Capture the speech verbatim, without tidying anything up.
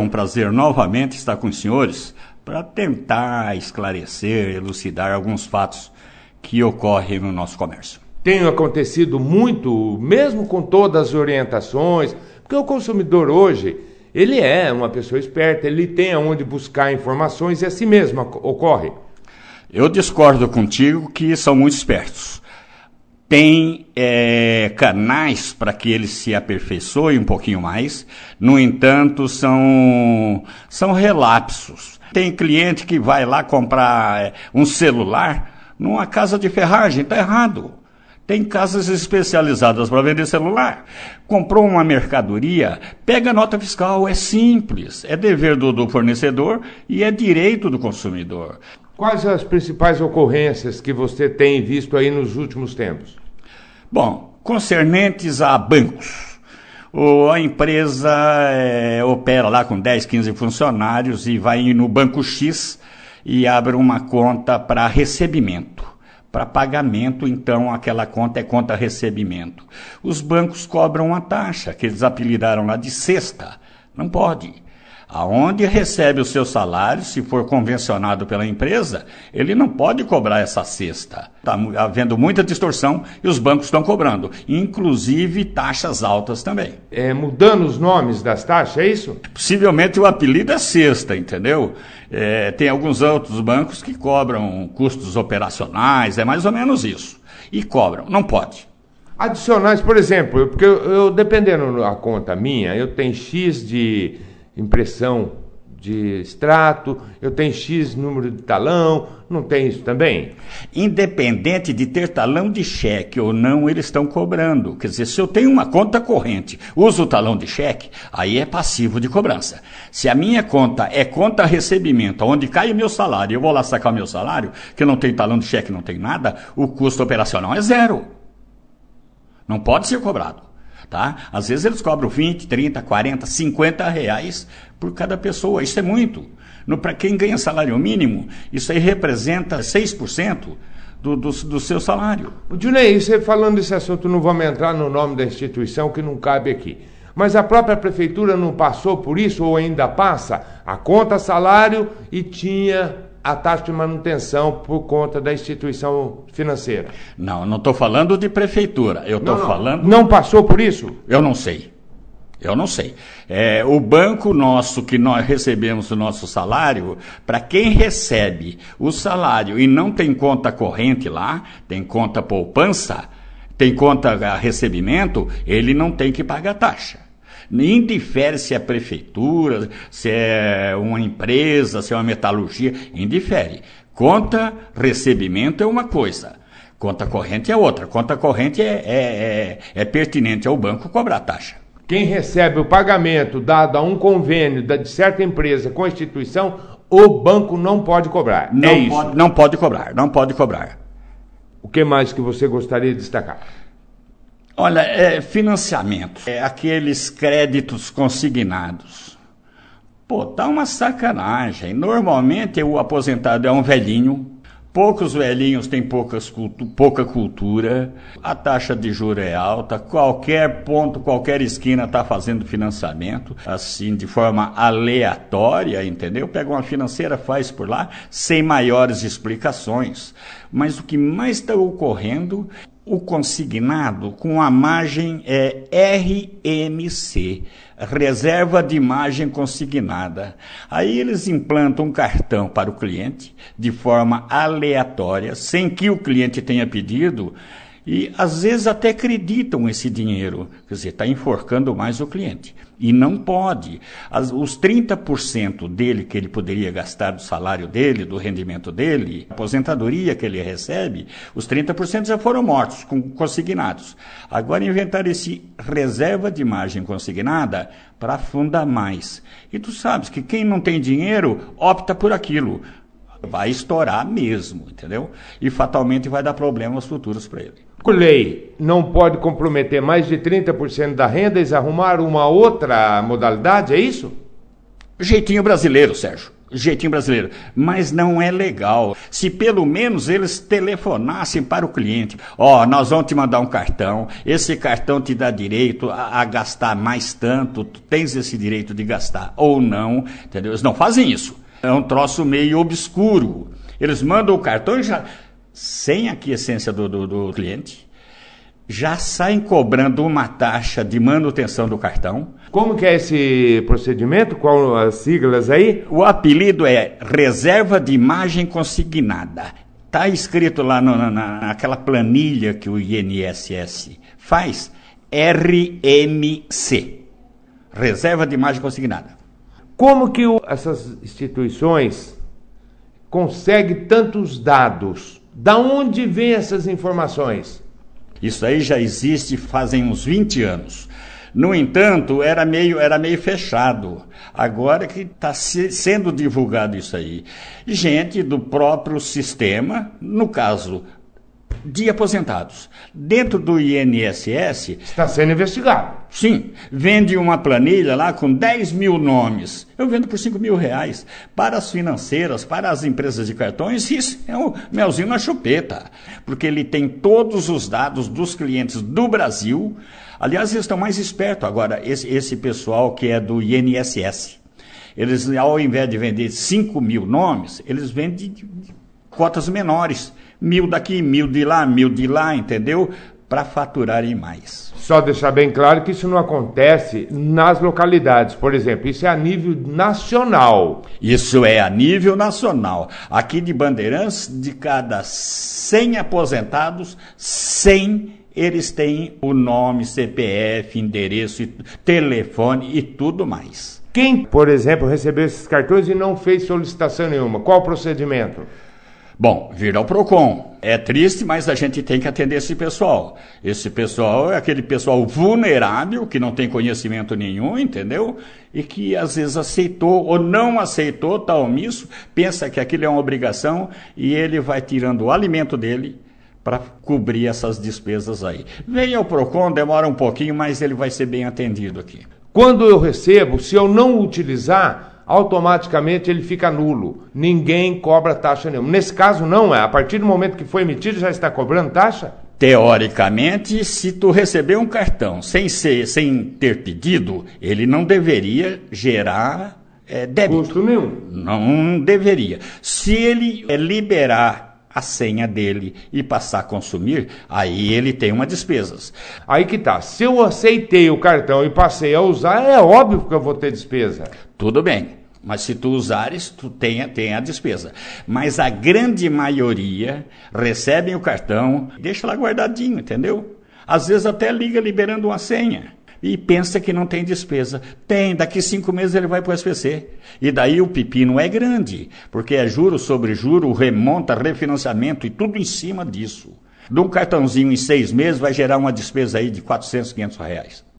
um prazer novamente estar com os senhores para tentar esclarecer, elucidar alguns fatos que ocorrem no nosso comércio. Tem acontecido muito, mesmo com todas as orientações, porque o consumidor hoje, ele é uma pessoa esperta, ele tem aonde buscar informações e assim mesmo ocorre. Eu discordo contigo que são muito espertos. Tem é, canais para que eles se aperfeiçoem um pouquinho mais, no entanto, são, são relapsos. Tem cliente que vai lá comprar é, um celular numa casa de ferragem, está errado. Tem casas especializadas para vender celular. Comprou uma mercadoria, pega a nota fiscal, é simples. É dever do, do fornecedor e é direito do consumidor. Quais as principais ocorrências que você tem visto aí nos últimos tempos? Bom, concernentes a bancos. O, a empresa é, opera lá com dez, quinze funcionários e vai no Banco X e abre uma conta para recebimento. Para pagamento, então, aquela conta é conta recebimento. Os bancos cobram uma taxa, que eles apelidaram lá de cesta. Não pode. Aonde recebe o seu salário, se for convencionado pela empresa, ele não pode cobrar essa cesta. Está havendo muita distorção e os bancos estão cobrando, inclusive taxas altas também. É, mudando os nomes das taxas, é isso? Possivelmente o apelido é cesta, entendeu? É, tem alguns outros bancos que cobram custos operacionais, é mais ou menos isso. E cobram, não pode. Adicionais, por exemplo, porque eu, eu dependendo da conta minha, eu tenho X de impressão de extrato, eu tenho X número de talão, não tem isso também? Independente de ter talão de cheque ou não, eles estão cobrando. Quer dizer, se eu tenho uma conta corrente, uso o talão de cheque, aí é passivo de cobrança. Se a minha conta é conta recebimento, onde cai o meu salário, eu vou lá sacar o meu salário, que não tem talão de cheque, não tem nada, o custo operacional é zero. Não pode ser cobrado. Tá? Às vezes eles cobram vinte, trinta, quarenta, cinquenta reais por cada pessoa. Isso é muito. Para quem ganha salário mínimo, isso aí representa seis por cento do, do, do seu salário. O Dilnei, você falando desse assunto, não vamos entrar no nome da instituição que não cabe aqui. Mas a própria prefeitura não passou por isso ou ainda passa? A conta salário e tinha a taxa de manutenção por conta da instituição financeira. Não, não estou falando de prefeitura. Eu estou falando... Não passou por isso? Eu não sei. Eu não sei. É, o banco nosso, que nós recebemos o nosso salário, para quem recebe o salário e não tem conta corrente lá, tem conta poupança, tem conta recebimento, ele não tem que pagar taxa. Indifere se é prefeitura, se é uma empresa, se é uma metalurgia, indifere. Conta recebimento é uma coisa, conta corrente é outra. Conta corrente é, é, é, é pertinente ao banco cobrar taxa. Quem recebe o pagamento dado a um convênio de certa empresa com a instituição, o banco não pode cobrar. Não, é pode, isso. não pode cobrar, não pode cobrar. O que mais que você gostaria de destacar? Olha, é, financiamento, é, aqueles créditos consignados. Pô, tá uma sacanagem. Normalmente o aposentado é um velhinho, poucos velhinhos têm poucas cultu- pouca cultura, a taxa de juros é alta, qualquer ponto, qualquer esquina está fazendo financiamento, assim, de forma aleatória, entendeu? Pega uma financeira, faz por lá, sem maiores explicações. Mas o que mais está ocorrendo... O consignado com a margem é R M C, Reserva de Margem Consignada. Aí eles implantam um cartão para o cliente de forma aleatória, sem que o cliente tenha pedido, e às vezes até acreditam esse dinheiro. Quer dizer, está enforcando mais o cliente. E não pode. As, os trinta por cento dele que ele poderia gastar do salário dele, do rendimento dele, aposentadoria que ele recebe, os trinta por cento já foram mortos, com, consignados. Agora inventaram esse reserva de margem consignada para afundar mais. E tu sabes que quem não tem dinheiro opta por aquilo. Vai estourar mesmo, entendeu? E fatalmente vai dar problemas futuros para ele. Lei não pode comprometer mais de trinta por cento da renda, eles arrumaram uma outra modalidade, é isso? Jeitinho brasileiro, Sérgio. jeitinho brasileiro, mas não é legal. Se pelo menos eles telefonassem para o cliente, ó, oh, nós vamos te mandar um cartão, esse cartão te dá direito a, a gastar mais tanto, tu tens esse direito de gastar ou não, entendeu? Eles não fazem isso. É um troço meio obscuro. Eles mandam o cartão e já, sem a quiescência do, do, do cliente, já saem cobrando uma taxa de manutenção do cartão. Como que é esse procedimento? Qual as siglas aí? O apelido é Reserva de Imagem Consignada. Está escrito lá no, na, naquela planilha que o I N S S faz, R M C, Reserva de Imagem Consignada. Como que o, essas instituições conseguem tantos dados? Da onde vêm essas informações? Isso aí já existe fazem uns vinte anos. No entanto, era meio, era meio fechado. Agora que está se, sendo divulgado isso aí. Gente do próprio sistema, no caso de aposentados, dentro do I N S S... Está sendo investigado. Sim, vende uma planilha lá com dez mil nomes. Eu vendo por cinco mil reais. Para as financeiras, para as empresas de cartões, isso é um melzinho na chupeta. Porque ele tem todos os dados dos clientes do Brasil. Aliás, eles estão mais espertos agora, esse, esse pessoal que é do I N S S. Eles, ao invés de vender cinco mil nomes, eles vendem cotas menores. Mil daqui, mil de lá, mil de lá, entendeu? Para faturarem mais. Só deixar bem claro que isso não acontece nas localidades. Por exemplo, isso é a nível nacional. Isso é a nível nacional. Aqui de Bandeirantes, de cada cem aposentados, cem eles têm o nome, C P F, endereço, telefone e tudo mais. Quem, por exemplo, recebeu esses cartões e não fez solicitação nenhuma, qual o procedimento? Bom, vir ao PROCON. É triste, mas a gente tem que atender esse pessoal. Esse pessoal é aquele pessoal vulnerável, que não tem conhecimento nenhum, entendeu? E que às vezes aceitou ou não aceitou, está omisso, pensa que aquilo é uma obrigação e ele vai tirando o alimento dele para cobrir essas despesas aí. Venha ao PROCON, demora um pouquinho, mas ele vai ser bem atendido aqui. Quando eu recebo, se eu não utilizar, automaticamente ele fica nulo. Ninguém cobra taxa nenhuma. Nesse caso não é. A partir do momento que foi emitido, já está cobrando taxa? Teoricamente, se tu receber um cartão sem, ser, sem ter pedido, ele não deveria gerar é, débito. Custo nenhum. Não deveria. Se ele é, liberar a senha dele e passar a consumir, aí ele tem uma despesas. Aí que tá. Se eu aceitei o cartão e passei a usar, é óbvio que eu vou ter despesa. Tudo bem, mas se tu usares, tu tem, tem a despesa. Mas a grande maioria recebem o cartão, deixa lá guardadinho, entendeu? Às vezes até liga liberando uma senha. E pensa que não tem despesa. Tem, daqui cinco meses ele vai para o S P C. E daí o pepino é grande, porque é juro sobre juro, remonta, refinanciamento e tudo em cima disso. De um cartãozinho em seis meses vai gerar uma despesa aí de quatrocentos, quinhentos reais.